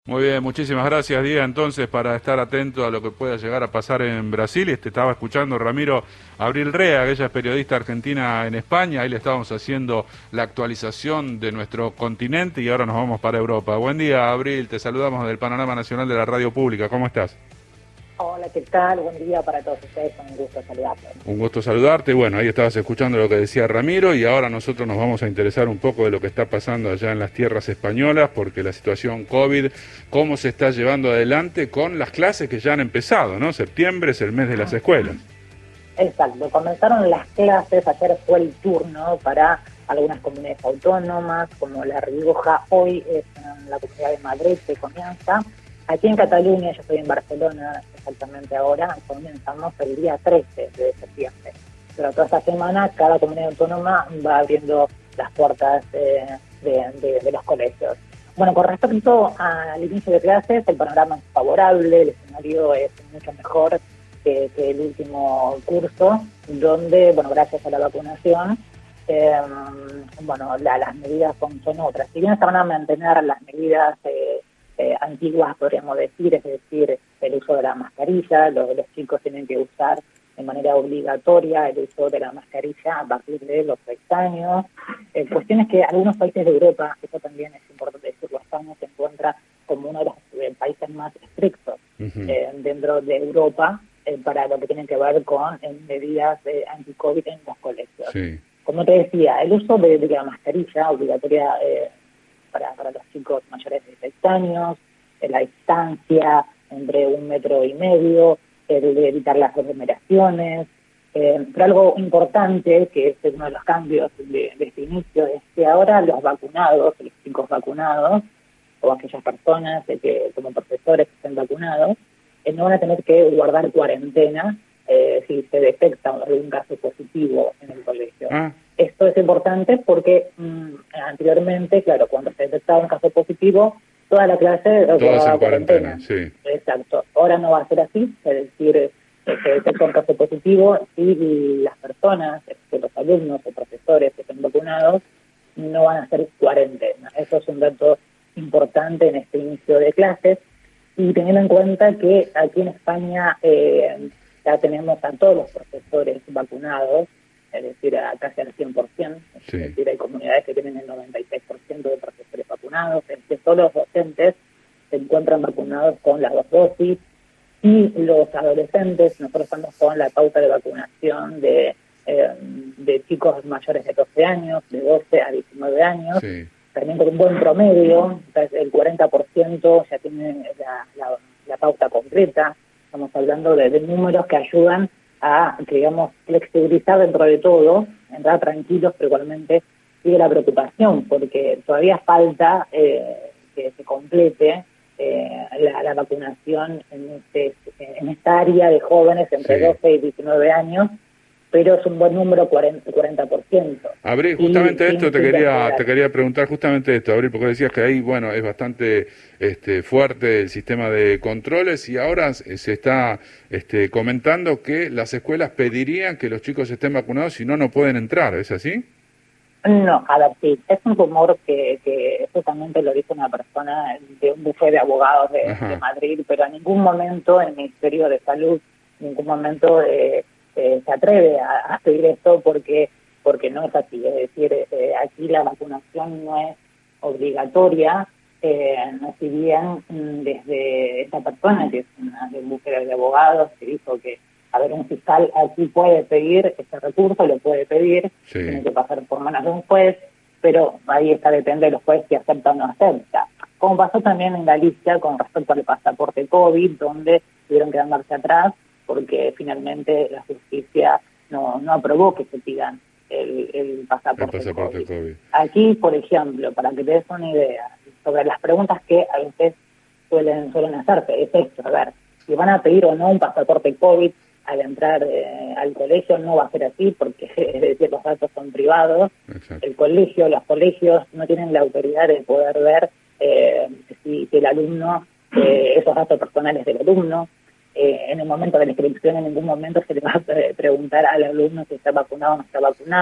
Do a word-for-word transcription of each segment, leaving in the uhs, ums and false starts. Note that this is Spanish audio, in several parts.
Muy bien, muchísimas gracias, Diego, entonces, para estar atento a lo que pueda llegar a pasar en Brasil. Este, estaba escuchando Ramiro Abril Rea, que ella es periodista argentina en España, ahí le estábamos haciendo la actualización de nuestro continente y ahora nos vamos para Europa. Buen día, Abril, te saludamos del Panorama Nacional de la Radio Pública, ¿cómo estás? Hola, ¿qué tal? Buen día para todos ustedes, un gusto saludarlos. Un gusto saludarte. Bueno, ahí estabas escuchando lo que decía Ramiro y ahora nosotros nos vamos a interesar un poco de lo que está pasando allá en las tierras españolas, porque la situación COVID, cómo se está llevando adelante con las clases que ya han empezado, ¿no? Septiembre es el mes de las escuelas. Exacto, comenzaron las clases, ayer fue el turno para algunas comunidades autónomas, como La Rioja, hoy es en la Comunidad de Madrid que comienza. Aquí en Cataluña, yo estoy en Barcelona exactamente ahora, comenzamos el día trece de septiembre. Pero toda esta semana cada comunidad autónoma va abriendo las puertas eh, de, de, de los colegios. Bueno, con respecto al inicio de clases, el panorama es favorable, el escenario es mucho mejor que, que el último curso, donde, bueno, gracias a la vacunación, eh, bueno, la, las medidas son, son otras. Si bien se van a mantener las medidas eh, eh, antiguas, podríamos decir, es decir, el uso de la mascarilla, los, los chicos tienen que usar de manera obligatoria el uso de la mascarilla a partir de los seis años. Eh, cuestiones que algunos países de Europa, eso también es importante decirlo, España se encuentra como uno de los eh, países más estrictos uh-huh. eh, dentro de Europa eh, para lo que tiene que ver con eh, medidas eh, anti-COVID en los colegios. Sí. Como te decía, el uso de, de la mascarilla obligatoria eh, para, para los chicos mayores de seis años, eh, la distancia entre un metro y medio, el de evitar las aglomeraciones, eh, pero algo importante, que es uno de los cambios de, de este inicio, es que ahora los vacunados, los chicos vacunados, o aquellas personas de que como profesores que estén vacunados, eh, no van a tener que guardar cuarentena eh, si se detecta algún caso positivo en el colegio. Ah. Esto es importante porque mmm, anteriormente, claro, cuando se detectaba un caso positivo, toda la clase todas en cuarentena, sí. Exacto. Ahora no va a ser así, es decir, se detecta un caso positivo y las personas, los alumnos o profesores que estén vacunados, no van a hacer cuarentena. Eso es un dato importante en este inicio de clases y teniendo en cuenta que aquí en España eh, ya tenemos a todos los profesores vacunados, es decir, a casi al cien por ciento, sí. Es decir, hay comunidades que tienen el noventa y seis por ciento de profesores vacunados, es que todos los docentes se encuentran vacunados con las dos dosis y los adolescentes, nosotros estamos con la pauta de vacunación de, eh, de chicos mayores de doce años, de doce a diecinueve años, sí. También con un buen promedio, el cuarenta por ciento ya tiene la, la, la pauta completa, estamos hablando de, de números que ayudan a, digamos, flexibilizar dentro de todo, entrar tranquilos, pero igualmente sigue la preocupación, porque todavía falta eh, que se complete eh, la, la vacunación en, este, en esta área de jóvenes entre sí. doce y diecinueve años, pero es un buen número, cuarenta por ciento. Abril, justamente y, esto te quería te quería preguntar, justamente esto, Abril, porque decías que ahí, bueno, es bastante este, fuerte el sistema de controles y ahora se está este, comentando que las escuelas pedirían que los chicos estén vacunados, si no, no pueden entrar, ¿es así? No, a ver, sí, es un rumor que, que justamente lo dice una persona de un bufete de abogados de, de Madrid, pero en ningún momento el Ministerio de Salud, en ningún momento eh, eh, se atreve a, a pedir esto porque porque no es así, es decir, eh, aquí la vacunación no es obligatoria, eh, no si bien desde esta persona, que es una de un bufete de abogados, que dijo que a ver, un fiscal aquí puede pedir ese recurso, lo puede pedir, sí. Tiene que pasar por manos de un juez, pero ahí está, depende de los jueces si acepta o no acepta. Como pasó también en Galicia con respecto al pasaporte COVID, donde tuvieron que dar marcha atrás porque finalmente la justicia no, no aprobó que se pidan el, el pasaporte, el pasaporte COVID. COVID. Aquí, por ejemplo, para que te des una idea, sobre las preguntas que a veces suelen, suelen hacerse, es esto, a ver, si van a pedir o no un pasaporte COVID, al entrar eh, al colegio no va a ser así porque es decir, los datos son privados. Exacto. El colegio, los colegios no tienen la autoridad de poder ver eh, si, si el alumno, eh, esos datos personales del alumno, eh, en el momento de la inscripción en ningún momento se le va a preguntar al alumno si está vacunado o no está vacunado.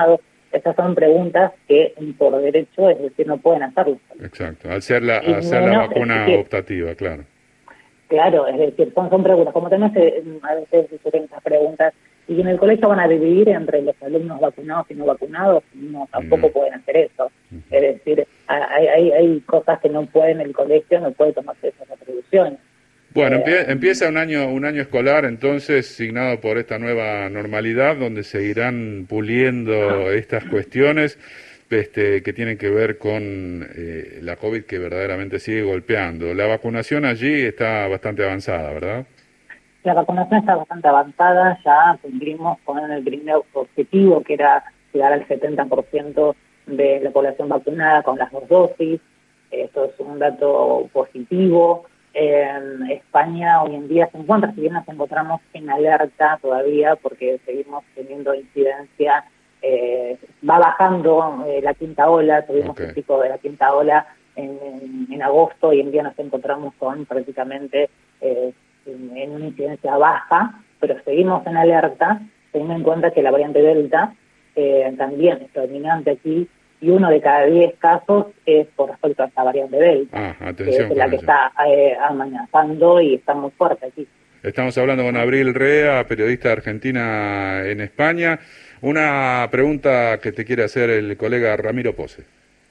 esas son preguntas que por derecho, es decir, no pueden hacerlo. Exacto, al ser la, al ser la vacuna que, optativa, claro. Claro, es decir, son, son preguntas, como tenés a veces surgen esas preguntas, y en el colegio van a dividir entre los alumnos vacunados y no vacunados, no, tampoco mm. pueden hacer eso. Uh-huh. Es decir, hay, hay, hay cosas que no pueden el colegio, no puede tomarse esas atribuciones. Bueno, eh, empieza un año un año escolar entonces signado por esta nueva normalidad donde se irán puliendo estas cuestiones este, que tienen que ver con eh, la COVID que verdaderamente sigue golpeando. La vacunación allí está bastante avanzada, ¿verdad? La vacunación está bastante avanzada, ya cumplimos con el primer objetivo que era llegar al setenta por ciento de la población vacunada con las dos dosis. Esto es un dato positivo. En España hoy en día se encuentra, si bien nos encontramos en alerta todavía porque seguimos teniendo incidencia, eh, va bajando eh, la quinta ola, tuvimos okay. un pico de la quinta ola en, en, en agosto, hoy en día nos encontramos con prácticamente eh, en, en una incidencia baja, pero seguimos en alerta, teniendo en cuenta que la variante Delta eh, también es dominante aquí, y uno de cada diez casos es por respecto a esta variante Delta, ah, atención que es la que está eh, amenazando y está muy fuerte aquí. Estamos hablando con Abril Rea, periodista argentina en España. Una pregunta que te quiere hacer el colega Ramiro Pose.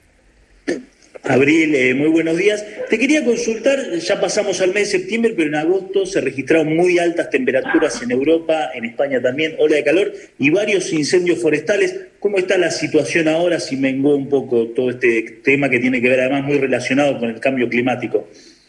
Abril, eh, muy buenos días. Te quería consultar, ya pasamos al mes de septiembre, pero en agosto se registraron muy altas temperaturas en Europa, en España también, ola de calor y varios incendios forestales. ¿Cómo está la situación ahora, si menguó un poco todo este tema que tiene que ver además muy relacionado con el cambio climático?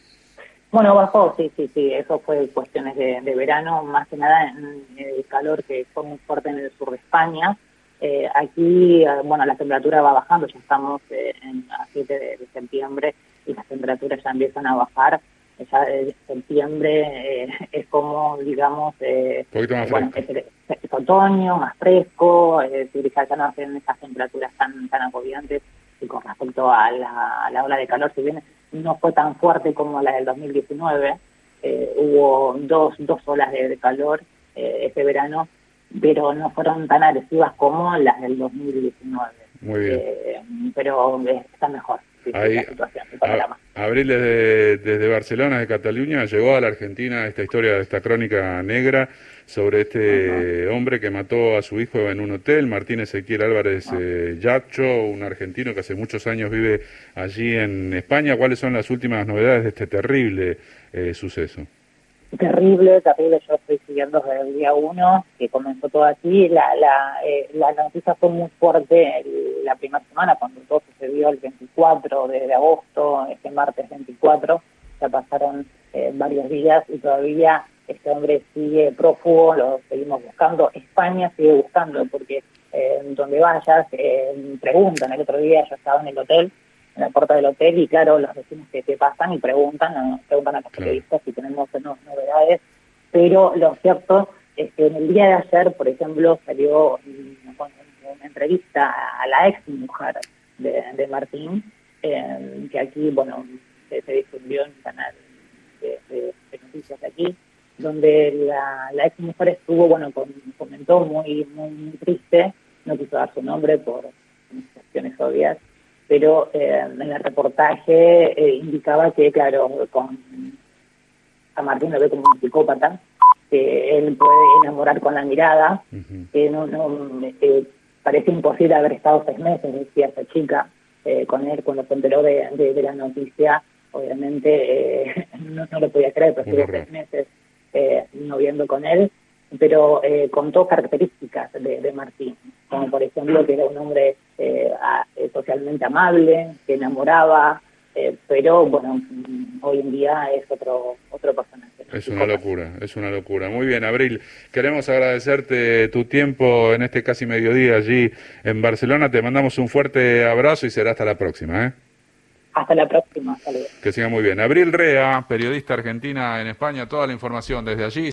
Bueno, bajó, sí, sí, sí, eso fue cuestiones de, de verano, más que nada en el calor que fue muy fuerte en el sur de España. Eh, aquí, bueno, la temperatura va bajando, ya estamos eh, en, a siete de, de septiembre y las temperaturas ya empiezan a bajar. Ya de septiembre eh, es como, digamos, eh, bueno, es, es, es otoño, más fresco, es decir, ya no hacen esas temperaturas tan tan agobiantes. Y con respecto a la, a la ola de calor, si bien no fue tan fuerte como la del dos mil diecinueve, eh, hubo dos, dos olas de, de calor eh, este verano, pero no fueron tan agresivas como las del dos mil diecinueve. Muy bien. Eh, pero está mejor. Sí, Ahí, la situación, el panorama. A, Abril, desde, desde Barcelona, de Cataluña, llegó a la Argentina esta historia, esta crónica negra sobre este uh-huh. hombre que mató a su hijo en un hotel, Martín Ezequiel Álvarez uh-huh. eh, Yacho, un argentino que hace muchos años vive allí en España. ¿Cuáles son las últimas novedades de este terrible eh, suceso? Terrible, terrible, yo estoy siguiendo desde el día uno, que comenzó todo aquí, la la, eh, la noticia fue muy fuerte el, la primera semana, cuando todo sucedió el veinticuatro de, de agosto, este martes veinticuatro, ya pasaron eh, varios días y todavía este hombre sigue prófugo, lo seguimos buscando, España sigue buscando, porque eh, donde vayas, eh, preguntan, el otro día yo estaba en el hotel, en la puerta del hotel y claro, los vecinos que, que pasan y preguntan, ¿no? preguntan a los periodistas si tenemos no, novedades, pero lo cierto es que en el día de ayer, por ejemplo, salió una, una entrevista a la ex mujer de, de Martín, eh, que aquí, bueno, se, se difundió en un canal de, de, de noticias de aquí, donde la, la ex mujer estuvo, bueno, con, comentó muy, muy, muy triste, no quiso dar su nombre por cuestiones obvias, pero eh, en el reportaje eh, indicaba que, claro, con a Martín lo ve como un psicópata, que él puede enamorar con la mirada, uh-huh. que no, no eh, parece imposible haber estado seis meses, decía esa chica, eh, con él cuando se enteró de, de, de la noticia, obviamente eh, no, no lo podía creer, pero estuvo uh-huh. seis meses eh, no viendo con él, pero eh, contó características de, de Martín, como por ejemplo que era un hombre eh, a, eh, socialmente amable, que enamoraba, eh, pero bueno, hoy en día es otro otro personaje. Es una locura, es una locura. Muy bien, Abril, queremos agradecerte tu tiempo en este casi mediodía allí en Barcelona, te mandamos un fuerte abrazo y será hasta la próxima, ¿eh? Hasta la próxima, saludos. Que siga muy bien. Abril Rea, periodista argentina en España, toda la información desde allí.